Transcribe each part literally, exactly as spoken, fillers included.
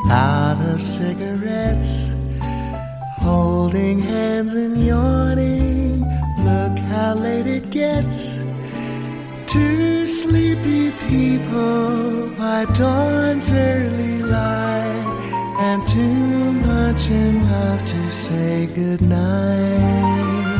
out of cigarettes, holding hands and yawning. Look how late it gets. Two sleepy people by dawn's early light, and too much in love to say goodnight.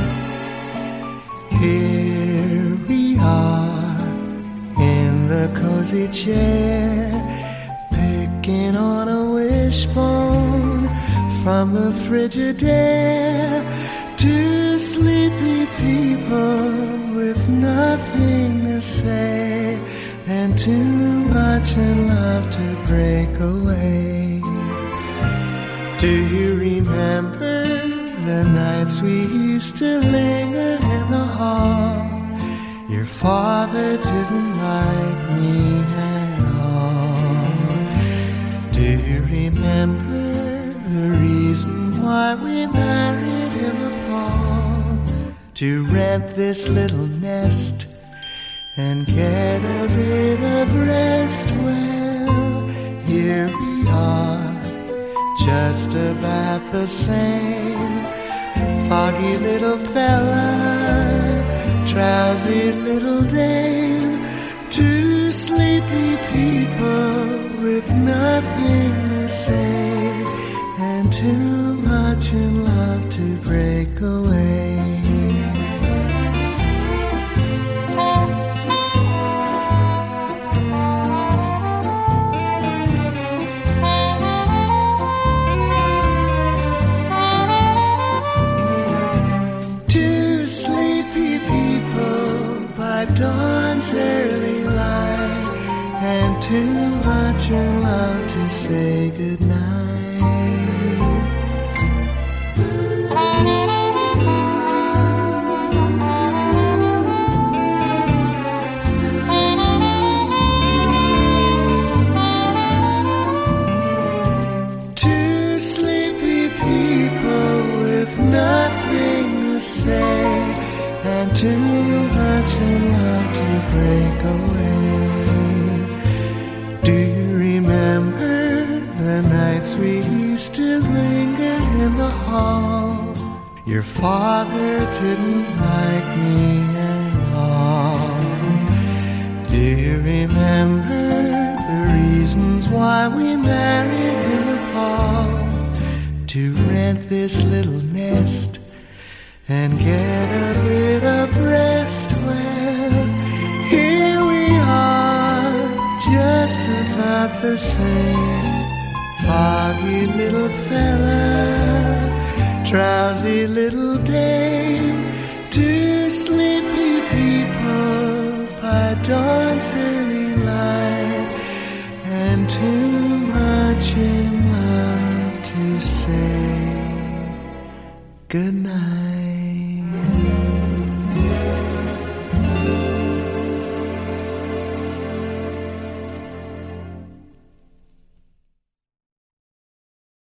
Here we are in the cozy chair, picking on a wishbone from the Frigidaire. Two sleepy people with nothing to say, and too much in love to break away. Do you remember the nights we used to linger in the hall? Your father didn't like me at all. Do you remember the reason why we married in the fall? To rent this little nest and get a bit of rest. Well, here we are, just about the same. Foggy little fella, drowsy little dame. Two sleepy people with nothing to say, and too much in love to break away. Sleepy people by dawn's early light, and too much in love to say goodnight. Two sleepy people with nothing to say, and too much in love to break away. Do you remember the nights we used to linger in the hall? Your father didn't like me at all. Do you remember the reasons why we married in the fall? To rent this little nest and get a bit of rest. Well, here we are, just about the same. Foggy little fella, drowsy little dame. Two sleepy people by dawn's early light, and too much in love to say goodnight.